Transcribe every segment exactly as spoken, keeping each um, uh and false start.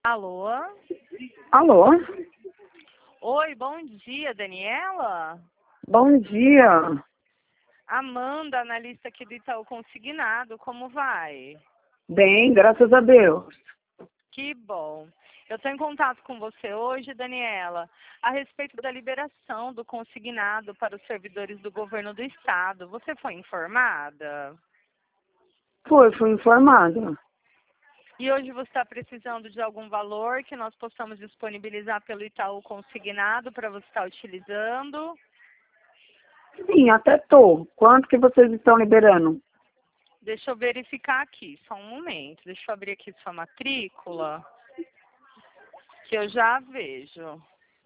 Alô? Alô? Oi, bom dia, Daniela? Bom dia. Amanda, analista aqui do Itaú Consignado, como vai? Bem, graças a Deus. Que bom. Eu estou em contato com você hoje, Daniela, a respeito da liberação do consignado para os servidores do governo do estado. Você foi informada? Foi, fui informada. E hoje você está precisando de algum valor que nós possamos disponibilizar pelo Itaú Consignado para você estar utilizando? Sim, até tô. Quanto que vocês estão liberando? Deixa eu verificar aqui, só um momento. Deixa eu abrir aqui sua matrícula, que eu já vejo.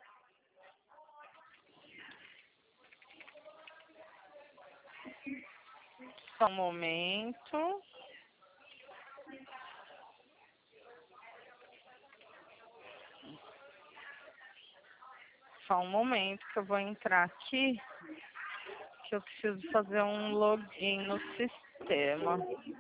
Só um momento. Só um momento que eu vou entrar aqui, que eu preciso fazer um login no sistema.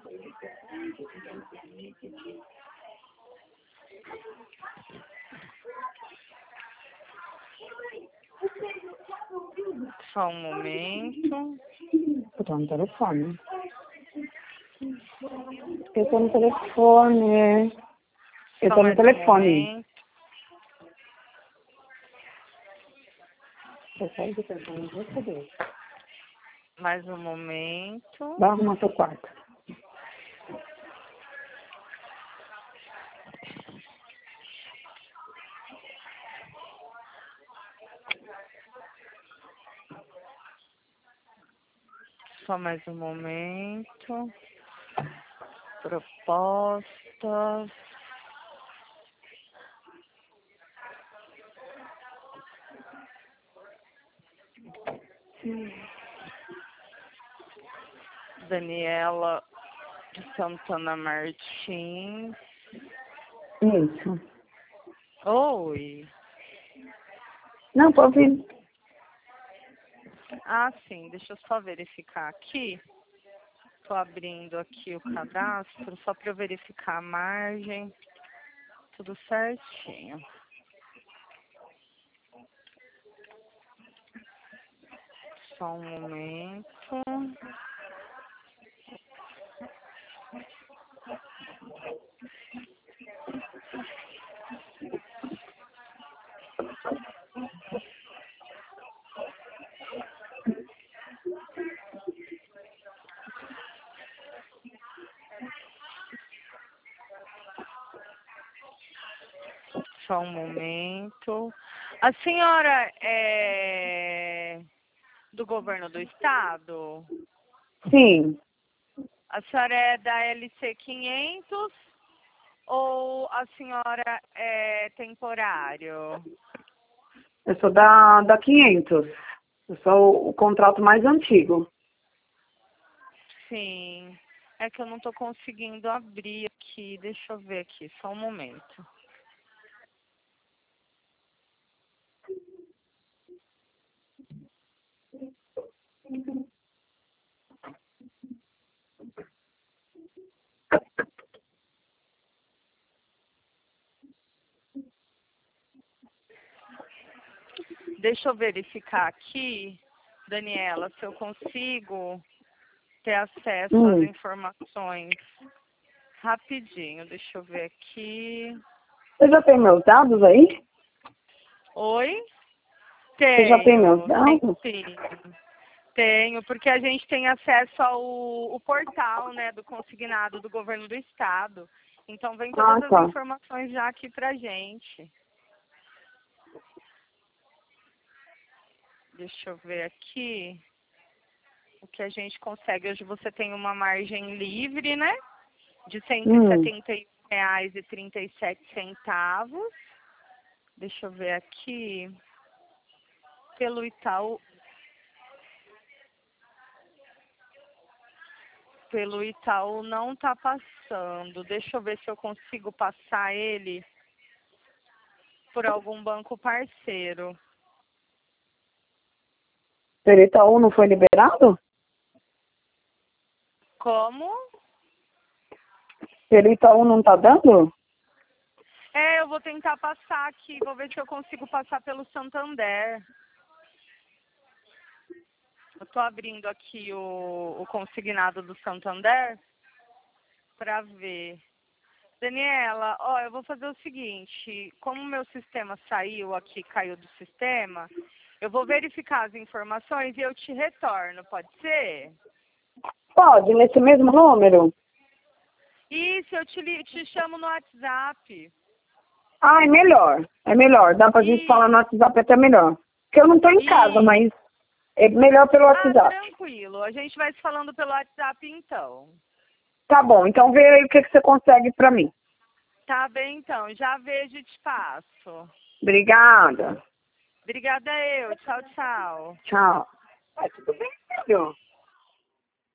Só um momento. Eu tô no telefone. Eu tô no telefone. Eu Só tô no mais um telefone. momento. Eu saí do telefone, vou saber. Mais um momento. Vai arrumar seu quarto. Só mais um momento. Propostas. Daniela de Santana Martins. Isso. Oi. Não, pode vir. Ah, sim. Deixa eu só verificar aqui. Estou abrindo aqui o cadastro só para eu verificar a margem. Tudo certinho. Só um momento. Só um momento. A senhora é do governo do estado? Sim. A senhora é da L C quinhentos ou a senhora é temporário? Eu sou da, da quinhentos. Eu sou o contrato mais antigo. Sim. É que eu não estou conseguindo abrir aqui. Deixa eu ver aqui, só um momento. Deixa eu verificar aqui, Daniela, se eu consigo ter acesso às Hum. informações rapidinho. Deixa eu ver aqui. Você já tem meus dados aí? Oi? Você já tem meus Tenho, dados? tenho sim. Tenho, porque a gente tem acesso ao o portal, né, do consignado do governo do estado. Então vem Ah, todas as tá. informações já aqui pra gente. Deixa eu ver aqui o que a gente consegue. Hoje você tem uma margem livre, né? De cento e Hum. setenta e um reais e trinta e sete centavos. Deixa eu ver aqui. Pelo Itaú. Pelo Itaú não tá passando. Deixa eu ver se eu consigo passar ele por algum banco parceiro. Pelo Itaú não foi liberado? Como? Pelo Itaú não tá dando? É, eu vou tentar passar aqui, vou ver se eu consigo passar pelo Santander. Eu tô abrindo aqui o, o consignado do Santander para ver. Daniela, ó, eu vou fazer o seguinte, como o meu sistema saiu aqui, caiu do sistema, eu vou verificar as informações e eu te retorno, pode ser? Pode, nesse mesmo número? Isso, eu te, li- te chamo no WhatsApp. Ah, é melhor. É melhor. Dá pra gente E, falar no WhatsApp até melhor. Porque eu não tô em casa, e, mas é melhor pelo ah, WhatsApp. tranquilo, a gente vai se falando pelo WhatsApp então. Tá bom, então vê aí o que, que você consegue pra mim. Tá bem então, já vejo e te passo. Obrigada. Obrigada eu, tchau, tchau. Tchau. Vai, tudo bem, filho?